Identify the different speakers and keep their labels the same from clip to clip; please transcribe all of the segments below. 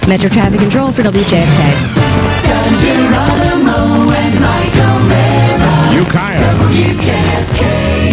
Speaker 1: Metro Traffic Control for WJFK.
Speaker 2: Don Geronimo and Michael Rera.
Speaker 3: Ukiah.
Speaker 2: WJFK.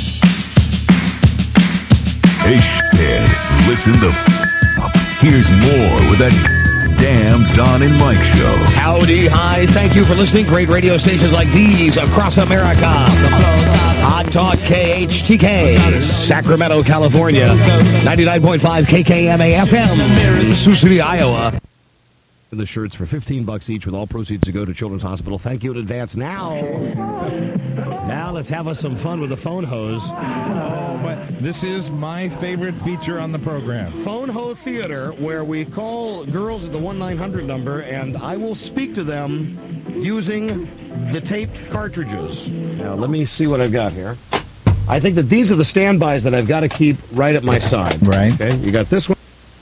Speaker 4: Hey, kid, listen the up. Here's more with that damn Don and Mike show.
Speaker 3: Howdy, hi. Thank you for listening. Great radio stations like these across America. Hot Talk KHTK, Sacramento, California. 99.5 KKMA FM, Sioux City, Iowa. The shirts for $15 each with all proceeds to go to Children's Hospital. Thank you in advance. Now let's have us some fun with the phone hose.
Speaker 5: Oh, but this is my favorite feature on the program.
Speaker 3: Phone Ho Theater, where we call girls at the 1-900 number, and I will speak to them using the taped cartridges. Now, let me see what I've got here. I think that these are the standbys that I've got to keep right at my side.
Speaker 5: Right.
Speaker 3: Okay, you got this one.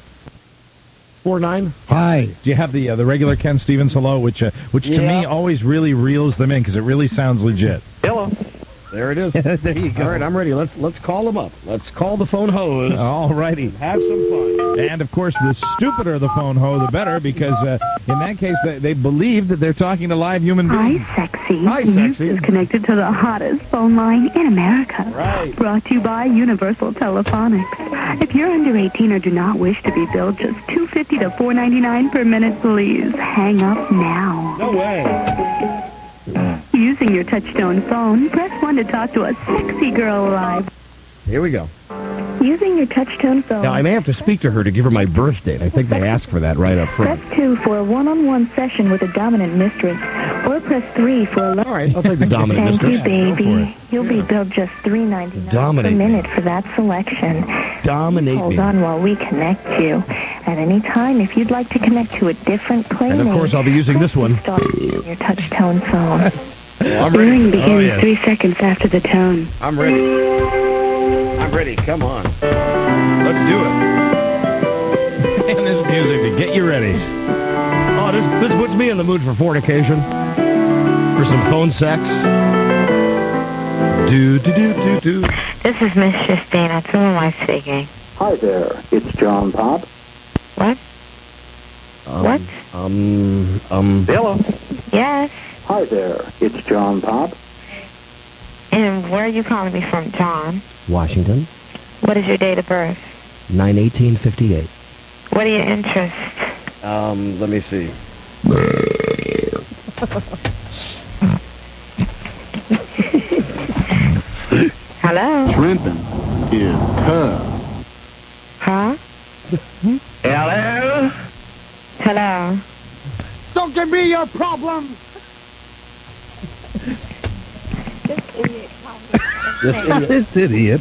Speaker 3: 4-9.
Speaker 5: Hi. Do you have the regular Ken Stevens hello, which to me always really reels them in because it really sounds legit.
Speaker 3: Hello. There it is.
Speaker 5: There you go.
Speaker 3: All right, I'm ready. Let's call them up. Let's call the phone hose.
Speaker 5: All righty.
Speaker 3: Have some fun.
Speaker 5: And, of course, the stupider the phone hoe, the better, because in that case, they believe that they're talking to live human beings.
Speaker 6: Hi, sexy.
Speaker 3: Hi, sexy.
Speaker 6: You've just connected to the hottest phone line in America.
Speaker 3: Right.
Speaker 6: Brought to you by Universal Telephonics. If you're under 18 or do not wish to be billed just $2.50 to $4.99 per minute, please hang up now.
Speaker 3: No way.
Speaker 6: Using your touchtone phone, press 1 to talk to a sexy girl alive.
Speaker 3: Here we go.
Speaker 6: Using your touchtone phone.
Speaker 3: Now, I may have to speak to her to give her my birth date. I think they ask for that right up front.
Speaker 6: Press 2 for a one-on-one session with a dominant mistress. Or press 3 for a...
Speaker 3: All right, I'll take the dominant
Speaker 6: Thank
Speaker 3: mistress.
Speaker 6: you, baby. You'll be billed just $3.99
Speaker 3: Dominate
Speaker 6: per
Speaker 3: me.
Speaker 6: minute for that selection.
Speaker 3: Dominate
Speaker 6: Hold
Speaker 3: me.
Speaker 6: on while we connect you. At any time, if you'd like to connect to a different plane,
Speaker 3: And, of course, I'll be using this one.
Speaker 6: Start your touch-tone phone.
Speaker 3: I'm
Speaker 6: Ring
Speaker 3: ready.
Speaker 6: begins 3 seconds after the tone.
Speaker 3: I'm ready. I'm ready. Come on. Let's do it.
Speaker 5: And this music to get you ready.
Speaker 3: Oh, this puts me in the mood for fornication. For some phone sex. Do.
Speaker 7: This is Miss Justina. To whom am I speaking?
Speaker 8: Hi there, it's John Pop.
Speaker 7: What? What?
Speaker 8: Hello.
Speaker 7: Yes.
Speaker 8: Hi there, it's John Pop.
Speaker 7: And where are you calling me from, John?
Speaker 3: Washington,
Speaker 7: What is your date of birth?
Speaker 3: 9/18/58.
Speaker 7: What are your interests?
Speaker 3: Let me see.
Speaker 7: Hello?
Speaker 8: Shrimping is tough.
Speaker 7: Huh?
Speaker 3: Hello?
Speaker 7: Hello?
Speaker 8: Don't give me your problem!
Speaker 3: This idiot.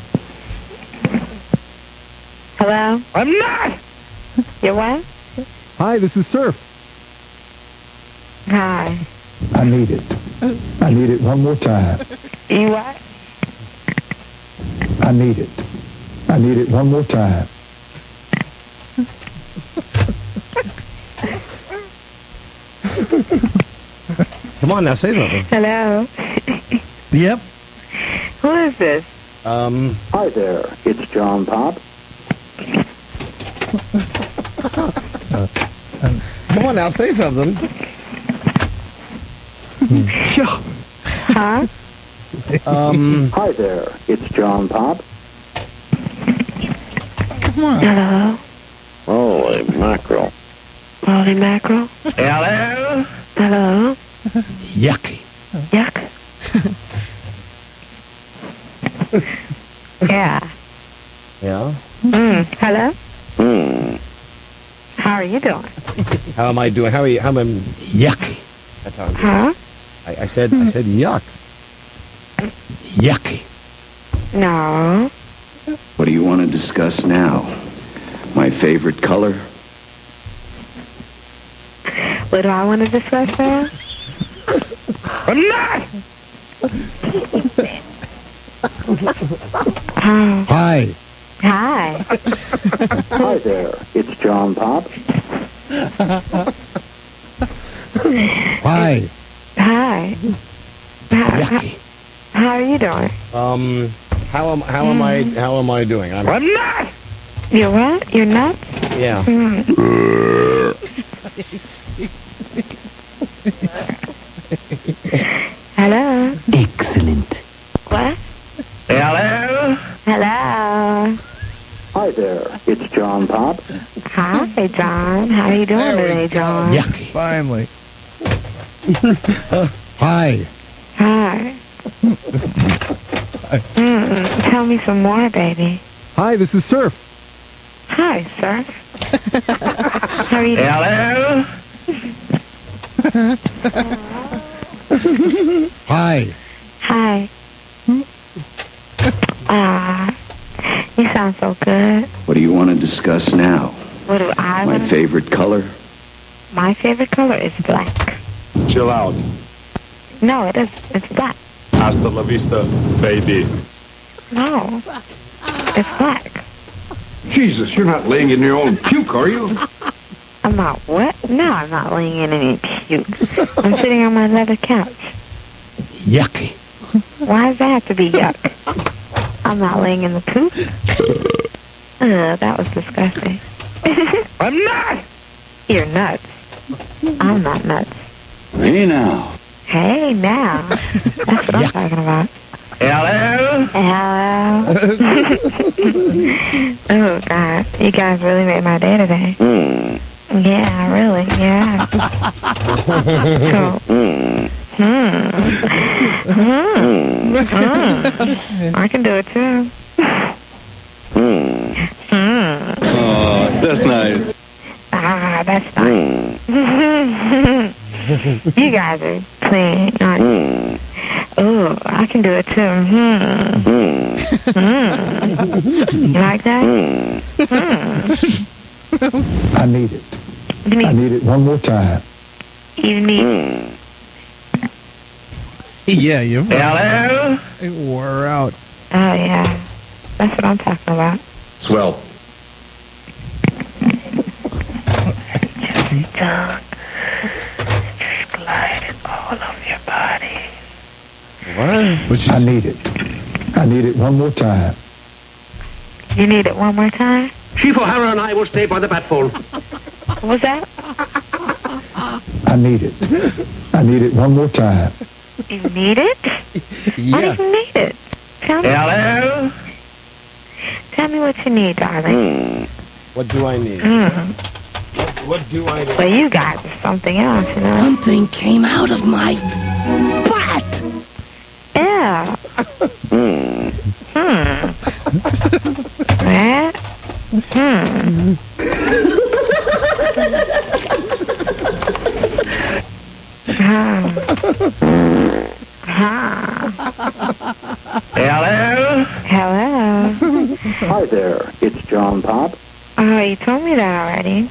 Speaker 7: Hello?
Speaker 3: I'm not!
Speaker 7: You what?
Speaker 8: Hi, this is Surf.
Speaker 7: Hi.
Speaker 8: I need it. I need it one more time.
Speaker 7: You what?
Speaker 8: I need it. I need it one more time.
Speaker 3: Come on now, say something.
Speaker 7: Hello?
Speaker 5: Yep.
Speaker 7: Who is this?
Speaker 8: Hi there, it's John Pop.
Speaker 3: Come on now, say something.
Speaker 7: Huh?
Speaker 8: Hi there, it's John Pop.
Speaker 7: Hello?
Speaker 8: Holy mackerel.
Speaker 7: Holy mackerel?
Speaker 3: Hello?
Speaker 7: Hello?
Speaker 3: Yucky.
Speaker 7: Yuck. Yeah.
Speaker 3: Yeah?
Speaker 7: Hello? How are you doing?
Speaker 3: How am I doing? How am I? Yucky. That's how I'm doing.
Speaker 7: Huh?
Speaker 3: I said yuck. Yucky.
Speaker 7: No.
Speaker 9: What do you want to discuss now? My favorite color?
Speaker 7: What do I want to discuss now?
Speaker 3: I'm not!
Speaker 7: Oh.
Speaker 3: Hi.
Speaker 7: Hi.
Speaker 8: Hi there, it's John Pop.
Speaker 3: Hi.
Speaker 7: Hi.
Speaker 3: Yucky.
Speaker 7: How are you doing?
Speaker 3: How am I doing? I'm not!
Speaker 7: You're what? You're nuts?
Speaker 3: Yeah.
Speaker 7: Hello?
Speaker 2: Excellent.
Speaker 7: What?
Speaker 9: Hello?
Speaker 7: Hello?
Speaker 8: Hi there, it's John Pop.
Speaker 7: Hi, John. How are you doing today, John?
Speaker 3: Yucky.
Speaker 5: Finally.
Speaker 3: Hi.
Speaker 7: Hi. Tell me some more, baby.
Speaker 10: Hi, this is Surf.
Speaker 7: Hi, sir. How are you doing?
Speaker 9: Hello?
Speaker 3: Hi.
Speaker 7: Hi. You sound so good.
Speaker 9: What do you want to discuss now?
Speaker 7: What do I
Speaker 9: My
Speaker 7: want to...
Speaker 9: favorite color?
Speaker 7: My favorite color is black.
Speaker 11: Chill out.
Speaker 7: No, it is. It's black.
Speaker 11: Hasta la vista, baby.
Speaker 7: No. It's black.
Speaker 12: Jesus, you're not laying in your own puke, are you?
Speaker 7: I'm not what? No, I'm not laying in any puke. I'm sitting on my leather couch.
Speaker 3: Yucky.
Speaker 7: Why does that have to be yuck? I'm not laying in the poop. That was disgusting.
Speaker 9: I'm not!
Speaker 7: You're nuts. I'm not nuts.
Speaker 9: Hey now.
Speaker 7: Hey, now. That's what I'm talking about.
Speaker 9: Hello?
Speaker 7: Hello? Oh, God. You guys really made my day today. Yeah, really, yeah. I can do it, too.
Speaker 11: Oh, that's nice.
Speaker 7: That's nice. You guys are playing, aren't you? Oh, I can do it too. You like that?
Speaker 10: I need it. I need it one more time.
Speaker 7: You need...
Speaker 5: Yeah, you
Speaker 9: Hello?
Speaker 5: it wore her out.
Speaker 7: Oh, yeah. That's what I'm talking about.
Speaker 12: Swell.
Speaker 7: Dog. Just glide all over your body.
Speaker 5: What?
Speaker 10: I need it. I need it one more time.
Speaker 7: You need it one more time?
Speaker 12: Chief O'Hara and I will stay by the batphone.
Speaker 7: What was that?
Speaker 10: I need it. I need it one more time.
Speaker 7: You need it? Why do you need it? Tell me.
Speaker 9: Hello?
Speaker 7: Tell me what you need, darling.
Speaker 12: What do I need? What do I need?
Speaker 7: Well, you got something else, you know?
Speaker 2: Something came out of my butt.
Speaker 7: Yeah. What?
Speaker 9: Hello?
Speaker 7: Hello.
Speaker 8: Hi there, it's John Pop.
Speaker 7: Oh, you told me that already.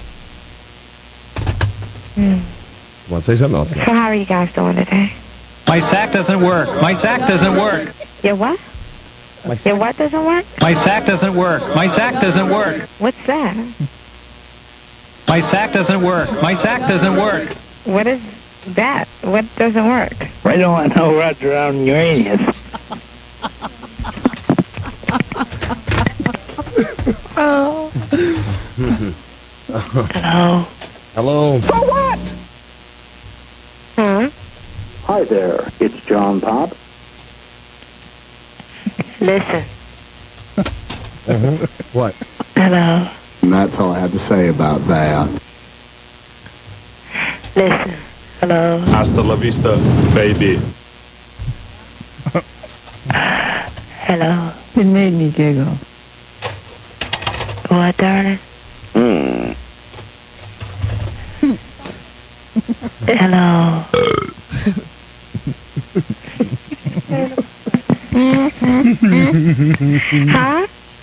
Speaker 3: Want to say something else?
Speaker 7: So how are you guys doing today?
Speaker 13: My sack doesn't work. My sack doesn't work.
Speaker 7: Your what? Your what doesn't work?
Speaker 13: My sack doesn't work. My sack doesn't work.
Speaker 7: What's that?
Speaker 13: My sack doesn't work. My sack doesn't work.
Speaker 7: What is that? What doesn't work?
Speaker 9: I don't want no rats around Uranus.
Speaker 7: Hello.
Speaker 3: Hello.
Speaker 9: So what?
Speaker 7: Huh?
Speaker 8: Hi there, it's John Pop.
Speaker 7: Listen.
Speaker 3: What?
Speaker 7: Hello.
Speaker 8: And that's all I have to say about that.
Speaker 7: Listen. Hello.
Speaker 11: Hasta la vista, baby.
Speaker 7: Hello.
Speaker 14: You made me giggle.
Speaker 7: What, darling? Hello. Huh?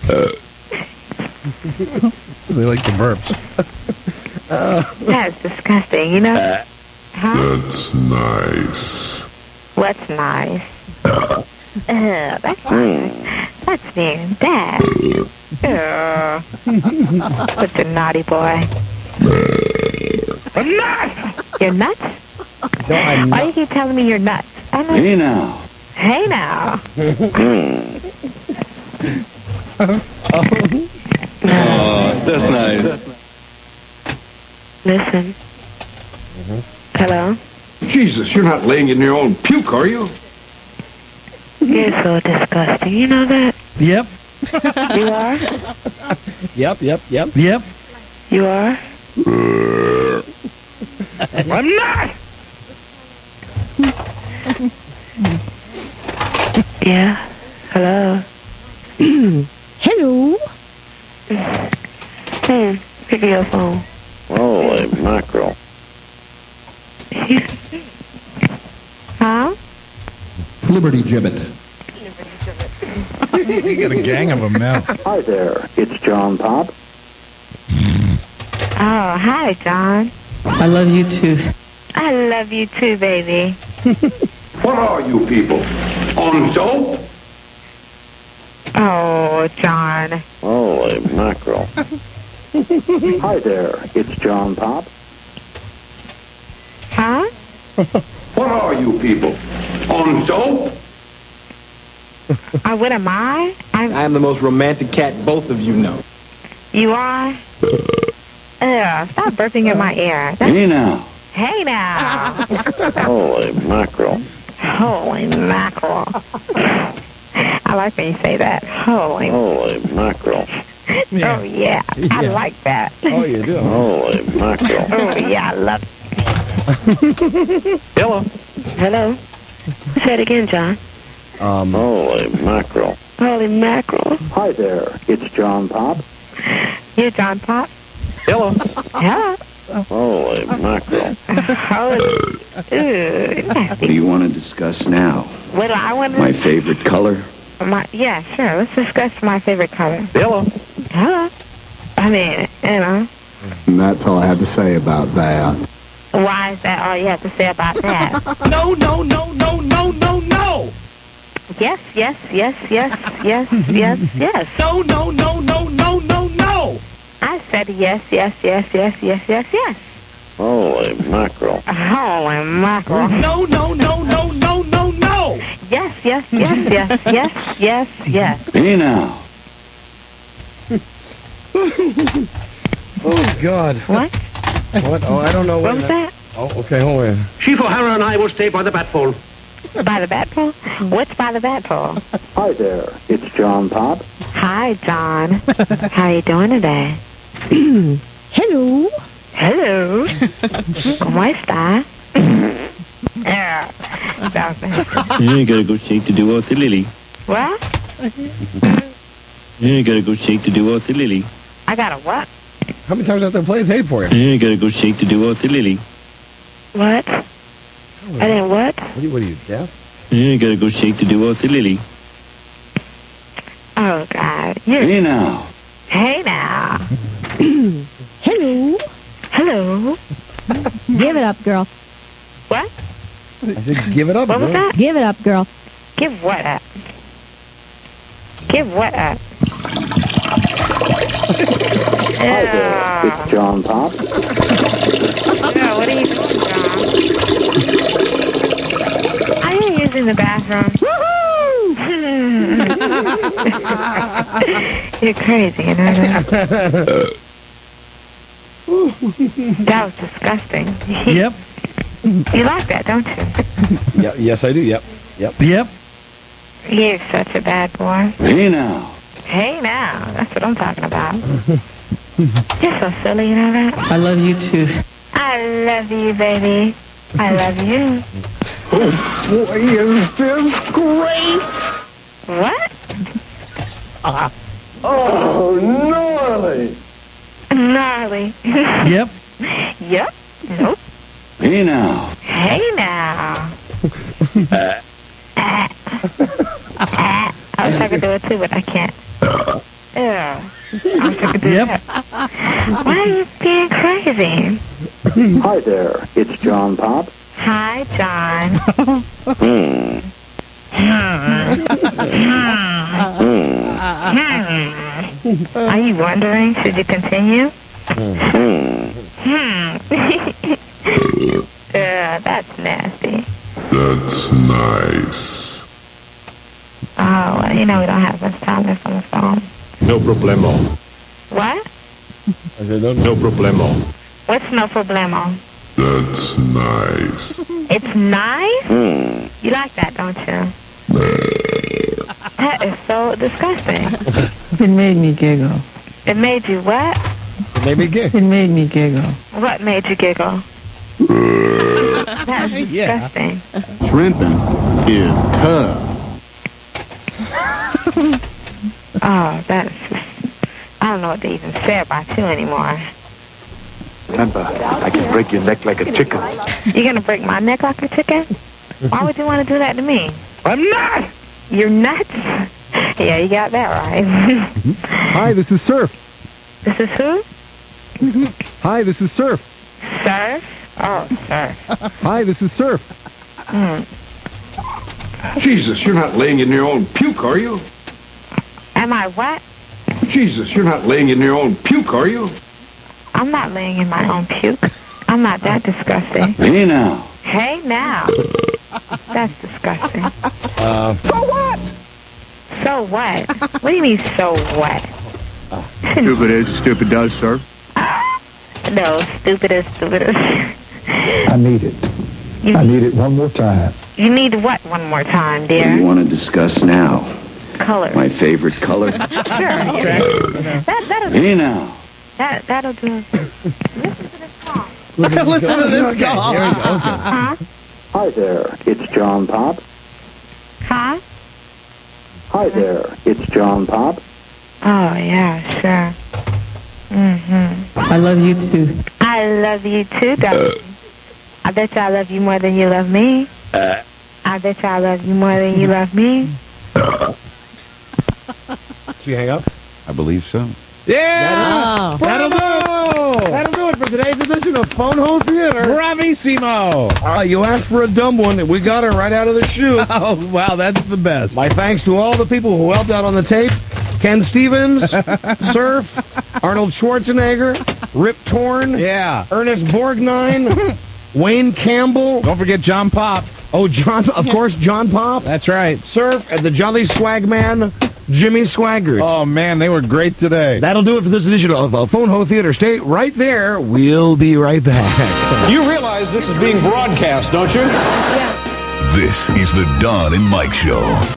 Speaker 5: They like the burps.
Speaker 7: That's disgusting, you know? Huh?
Speaker 4: That's nice.
Speaker 7: What's nice? That's nice. That's being bad. What's a naughty boy?
Speaker 9: I'm not!
Speaker 7: You're nuts? Why do you keep telling me you're nuts? I'm not...
Speaker 9: Hey now.
Speaker 7: Hey now.
Speaker 11: Oh, that's nice.
Speaker 7: Listen. Hello?
Speaker 14: Jesus, you're not laying in your own puke, are you?
Speaker 7: You're so disgusting. You know that?
Speaker 5: Yep.
Speaker 7: You are?
Speaker 3: Yep.
Speaker 5: Yep.
Speaker 7: You are?
Speaker 14: I'm not!
Speaker 7: Yeah. Hello?
Speaker 1: Hello.
Speaker 7: Pick your phone.
Speaker 8: Holy mackerel.
Speaker 7: Huh?
Speaker 10: Liberty gibbet.
Speaker 5: You got a gang of them now.
Speaker 8: Hi there, it's John Pop.
Speaker 7: Oh, hi, John.
Speaker 1: I love you too.
Speaker 7: I love you too, baby.
Speaker 14: What are you people? On dope?
Speaker 7: Oh, John.
Speaker 8: Holy mackerel. Hi there, it's John Pop.
Speaker 7: Huh?
Speaker 14: What are you people? On dope?
Speaker 7: What am I?
Speaker 12: I am the most romantic cat both of you know.
Speaker 7: You are? Stop burping in my ear.
Speaker 9: Hey now.
Speaker 7: Hey now.
Speaker 8: Holy mackerel.
Speaker 7: Holy mackerel. I like when you say that. Holy
Speaker 8: mackerel.
Speaker 7: Oh, yeah. I like that.
Speaker 3: Oh, you do?
Speaker 8: Holy mackerel.
Speaker 7: Oh, yeah, I love it.
Speaker 12: Hello.
Speaker 7: Hello? Say it again, John.
Speaker 8: Holy mackerel.
Speaker 7: Holy mackerel.
Speaker 8: Hi there, it's John Pop.
Speaker 7: You John Pop?
Speaker 12: Hello.
Speaker 7: Hello.
Speaker 8: Holy mackerel.
Speaker 9: What do you want to discuss now?
Speaker 7: What do I want to
Speaker 9: My favorite color?
Speaker 7: Yeah, sure. Let's discuss my favorite color.
Speaker 12: Hello.
Speaker 7: Hello. I mean, you know.
Speaker 10: And that's all I have to say about that.
Speaker 7: Why is that all you have to say about that?
Speaker 3: No.
Speaker 7: Yes.
Speaker 3: No.
Speaker 7: I said yes.
Speaker 8: Holy mackerel.
Speaker 7: Holy mackerel.
Speaker 3: No.
Speaker 7: Yes.
Speaker 9: Hey now.
Speaker 3: Oh, God.
Speaker 7: What?
Speaker 3: What? Oh, I don't know.
Speaker 7: What was that?
Speaker 3: Oh, okay, hold on.
Speaker 14: Chief O'Hara and I will stay by the bat pole.
Speaker 7: By the bat pole? What's by the bat pole?
Speaker 8: Hi there, it's John Pop.
Speaker 7: Hi, John. How you doing today?
Speaker 1: Hello.
Speaker 7: Hello. ¿Cómo está?
Speaker 15: You gotta go shake to do out the lily.
Speaker 7: What?
Speaker 15: You gotta go shake to do out the lily.
Speaker 7: I got a what?
Speaker 3: How many times do I have to play the tape for you?
Speaker 15: You gotta go shake to do out the lily.
Speaker 7: What? I didn't what?
Speaker 3: What are you, deaf?
Speaker 15: You gotta go shake to do out the lily.
Speaker 7: Oh, God.
Speaker 9: Hey now.
Speaker 7: Hey now.
Speaker 1: Hello.
Speaker 7: Hello.
Speaker 1: Give it up, girl.
Speaker 7: What?
Speaker 3: I said, give it up,
Speaker 7: What was
Speaker 3: girl.
Speaker 7: that?
Speaker 1: Give it up, girl.
Speaker 7: Give what up? Give what up?
Speaker 8: Hi there, it's John Pop.
Speaker 7: Yeah, what are you doing, John? Are you using the bathroom? You're crazy, you know that? That was disgusting.
Speaker 5: Yep.
Speaker 7: You like that, don't you?
Speaker 3: Yeah, yes, I do. Yep.
Speaker 5: Yep.
Speaker 7: You're such a bad boy.
Speaker 9: Hey now.
Speaker 7: Hey now, that's what I'm talking about. You're so silly, you know that?
Speaker 1: I love you too.
Speaker 7: I love you, baby. I love you.
Speaker 10: Oh, boy, is this great!
Speaker 7: What?
Speaker 10: Oh, gnarly!
Speaker 7: Gnarly.
Speaker 5: Yep.
Speaker 7: Yep. Nope.
Speaker 9: Hey now.
Speaker 7: Hey now. I wish I could do it too, but I can't. Ew. I wish I could do that. Why are you being crazy?
Speaker 8: Hi there, it's John Pop.
Speaker 7: Hi, John. Are you wondering, should you continue? That's nasty.
Speaker 4: That's nice.
Speaker 7: Oh, well, you know we don't have much time left on the phone.
Speaker 11: No problemo.
Speaker 7: What?
Speaker 3: I said,
Speaker 11: No problemo.
Speaker 7: What's no problemo?
Speaker 4: That's nice.
Speaker 7: It's nice? You like that, don't you? That is so disgusting.
Speaker 16: It made me giggle.
Speaker 7: It made you what?
Speaker 3: It made me giggle.
Speaker 16: It made me giggle.
Speaker 7: What made you giggle? That is disgusting.
Speaker 14: Shrimping is tough.
Speaker 7: Oh, that's just... I don't know what to even say about you anymore.
Speaker 14: Remember, I can break your neck like a chicken.
Speaker 7: You're gonna break my neck like a chicken? Why would you want to do that to me?
Speaker 14: I'm not!
Speaker 7: You're nuts? Yeah, you got that right.
Speaker 10: Hi, this is Surf.
Speaker 7: This is who?
Speaker 10: Hi, this is Surf.
Speaker 7: Surf? Oh, Surf.
Speaker 10: Hi, this is Surf.
Speaker 14: Jesus, you're not laying in your own puke, are you?
Speaker 7: Am I what?
Speaker 14: Jesus, you're not laying in your own puke, are you?
Speaker 7: I'm not laying in my own puke. I'm not that disgusting.
Speaker 14: Hey now.
Speaker 7: Hey, now. That's disgusting.
Speaker 14: So what?
Speaker 7: So what? What do you mean, so what?
Speaker 14: Stupid is, stupid does, sir.
Speaker 7: No, stupid is stupid is.
Speaker 10: I need it. I need it one more time.
Speaker 7: You need what one more time,
Speaker 9: What do
Speaker 7: dear?
Speaker 9: you want to discuss now?
Speaker 7: Color.
Speaker 9: My favorite color?
Speaker 7: Sure. That'll do.
Speaker 14: Hey now.
Speaker 7: That'll do.
Speaker 3: Listen to this guy.
Speaker 7: Huh?
Speaker 8: Hi there, it's John Pop.
Speaker 7: Huh?
Speaker 8: Hi there, it's John Pop.
Speaker 7: Oh, yeah, sure.
Speaker 16: I love you too.
Speaker 7: I love you too, darling. I bet you I love you more than you love me. I bet you I love you more than you love me.
Speaker 3: Should you hang up?
Speaker 14: I believe so.
Speaker 5: Yeah!
Speaker 3: That'll do it.
Speaker 5: That'll do it for today's edition of Phone Hole Theater. Bravissimo!
Speaker 3: You asked for a dumb one, and we got her right out of the chute.
Speaker 5: Oh, wow, that's the best.
Speaker 3: My thanks to all the people who helped out on the tape. Ken Stevens, Surf, Arnold Schwarzenegger, Rip Torn, Ernest Borgnine, Wayne Campbell.
Speaker 5: Don't forget John Pop.
Speaker 3: Oh, John, of course, John Pop.
Speaker 5: That's right.
Speaker 3: Surf, and the Jolly Swag Man, Jimmy Swaggart.
Speaker 5: Oh, man, they were great today.
Speaker 3: That'll do it for this edition of Phone Hole Theater. Stay right there. We'll be right back.
Speaker 17: You realize this is being broadcast, don't you?
Speaker 4: This is the Don and Mike Show.